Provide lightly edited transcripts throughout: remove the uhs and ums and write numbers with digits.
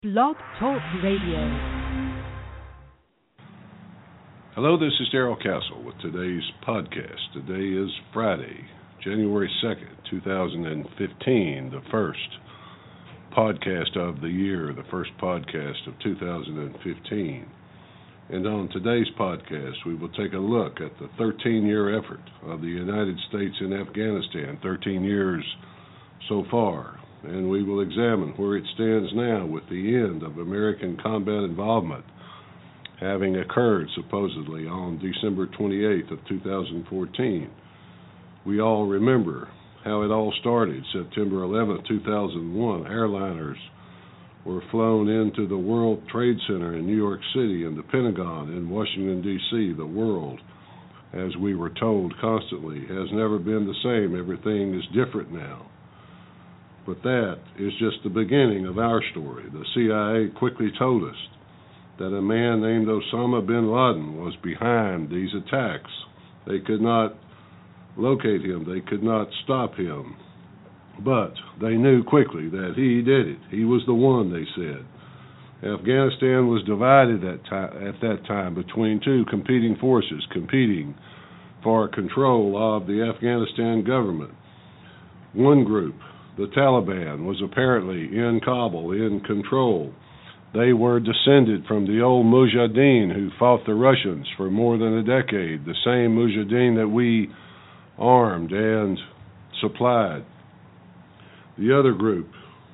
Blog Talk Radio. Hello, this is Darrell Castle with today's podcast. Today is Friday, January 2nd, 2015, the first podcast of the year, the first podcast of 2015. And on today's podcast, we will take a look at the 13-year effort of the United States in Afghanistan, 13 years so far. And we will examine where it stands now with the end of American combat involvement having occurred supposedly on December 28th of 2014. We all remember how it all started. September 11th, 2001, airliners were flown into the World Trade Center in New York City and the Pentagon in Washington, D.C. The world, as we were told constantly, has never been the same. Everything is different now. But that is just the beginning of our story. The CIA quickly told us that a man named Osama bin Laden was behind these attacks. They could not locate him. They could not stop him. But they knew quickly that he did it. He was the one, they said. Afghanistan was divided at that time between two competing forces, competing for control of the Afghanistan government. One group, the Taliban, was apparently in Kabul, in control. They were descended from the old Mujahideen who fought the Russians for more than a decade, the same Mujahideen that we armed and supplied. The other group,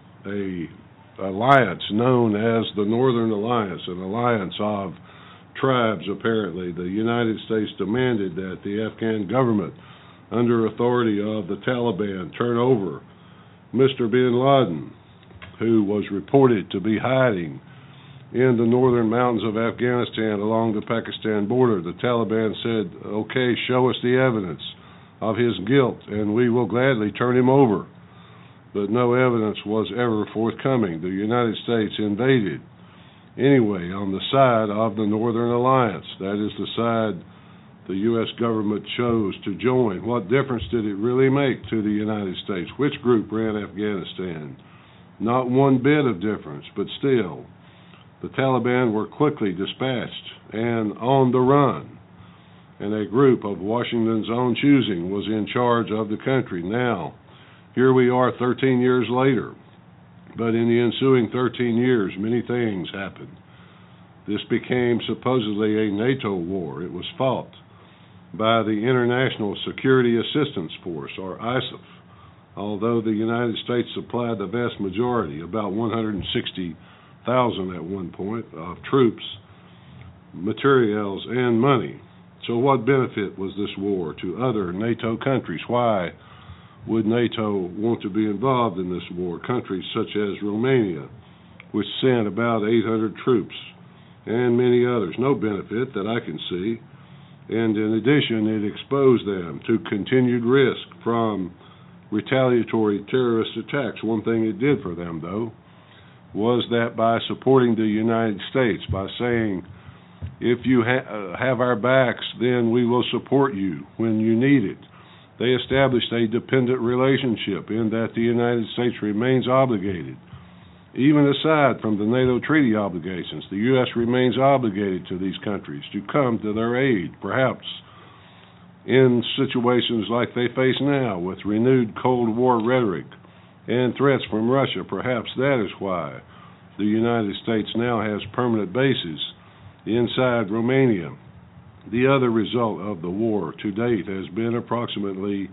a alliance known as the Northern Alliance, an alliance of tribes apparently. The United States demanded that the Afghan government, under authority of the Taliban, turn over Mr. bin Laden, who was reported to be hiding in the northern mountains of Afghanistan along the Pakistan border. The Taliban said, okay, show us the evidence of his guilt and we will gladly turn him over. But no evidence was ever forthcoming. The United States invaded anyway on the side of the Northern Alliance. That is the side the U.S. government chose to join. What difference did it really make to the United States? Which group ran Afghanistan? Not one bit of difference, but still, the Taliban were quickly dispatched and on the run, and a group of Washington's own choosing was in charge of the country. Now, here we are 13 years later, but in the ensuing 13 years, many things happened. This became supposedly a NATO war. It was fought by the International Security Assistance Force, or ISAF, although the United States supplied the vast majority, about 160,000 at one point, of troops, materials, and money. So what benefit was this war to other NATO countries? Why would NATO want to be involved in this war? Countries such as Romania, which sent about 800 troops, and many others. No benefit that I can see. And in addition, it exposed them to continued risk from retaliatory terrorist attacks. One thing it did for them, though, was that by supporting the United States, by saying, if you have our backs, then we will support you when you need it, they established a dependent relationship in that the United States remains obligated. Even aside from the NATO treaty obligations, the U.S. remains obligated to these countries to come to their aid, perhaps in situations like they face now with renewed Cold War rhetoric and threats from Russia. Perhaps that is why the United States now has permanent bases inside Romania. The other result of the war to date has been approximately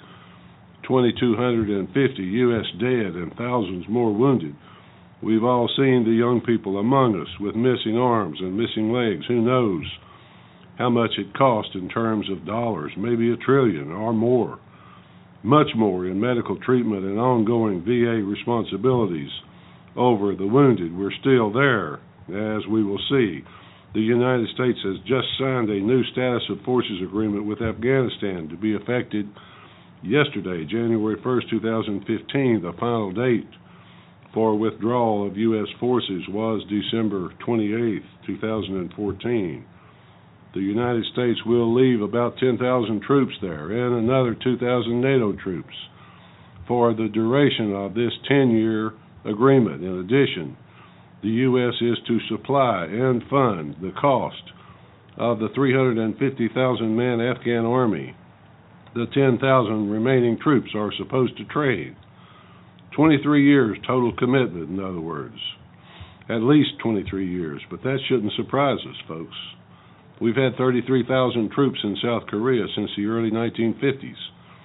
2,250 U.S. dead and thousands more wounded. We've all seen the young people among us with missing arms and missing legs. Who knows how much it cost in terms of dollars, maybe $1 trillion or more, much more in medical treatment and ongoing VA responsibilities over the wounded. We're still there, as we will see. The United States has just signed a new status of forces agreement with Afghanistan to be effected yesterday, January 1st, 2015. The final date for withdrawal of U.S. forces was December 28th, 2014. The United States will leave about 10,000 troops there and another 2,000 NATO troops for the duration of this 10-year agreement. In addition, the U.S. is to supply and fund the cost of the 350,000-man Afghan army the 10,000 remaining troops are supposed to train. 23 years total commitment, in other words. At least 23 years, but that shouldn't surprise us, folks. We've had 33,000 troops in South Korea since the early 1950s,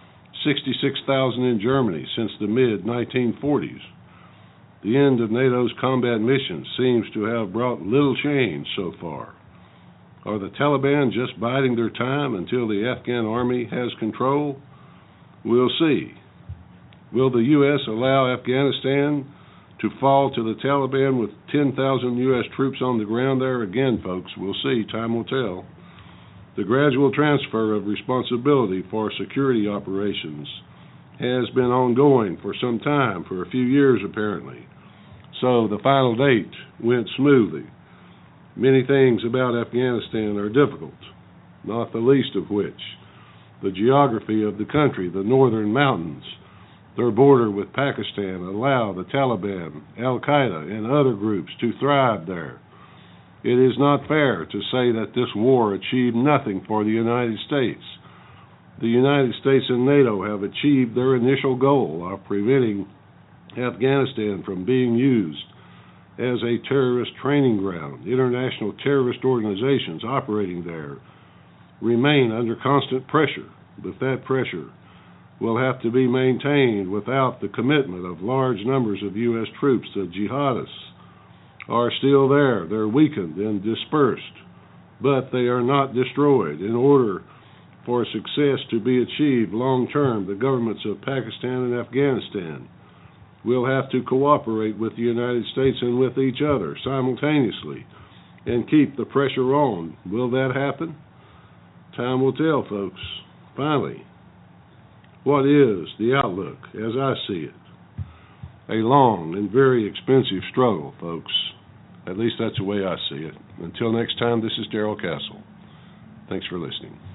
66,000 in Germany since the mid-1940s. The end of NATO's combat mission seems to have brought little change so far. Are the Taliban just biding their time until the Afghan army has control? We'll see. Will the U.S. allow Afghanistan to fall to the Taliban with 10,000 U.S. troops on the ground there? Again, folks, we'll see. Time will tell. The gradual transfer of responsibility for security operations has been ongoing for some time, for a few years apparently. So the final date went smoothly. Many things about Afghanistan are difficult, not the least of which the geography of the country, the northern mountains, their border with Pakistan allow the Taliban, Al-Qaeda, and other groups to thrive there. It is not fair to say that this war achieved nothing for the United States. The United States and NATO have achieved their initial goal of preventing Afghanistan from being used as a terrorist training ground. International terrorist organizations operating there remain under constant pressure, but that pressure will have to be maintained without the commitment of large numbers of U.S. troops. The jihadists are still there. They're weakened and dispersed, but they are not destroyed. In order for success to be achieved long-term, the governments of Pakistan and Afghanistan will have to cooperate with the United States and with each other simultaneously and keep the pressure on. Will that happen? Time will tell, folks. Finally, what is the outlook as I see it? A long and very expensive struggle, folks. At least that's the way I see it. Until next time, this is Darrell Castle. Thanks for listening.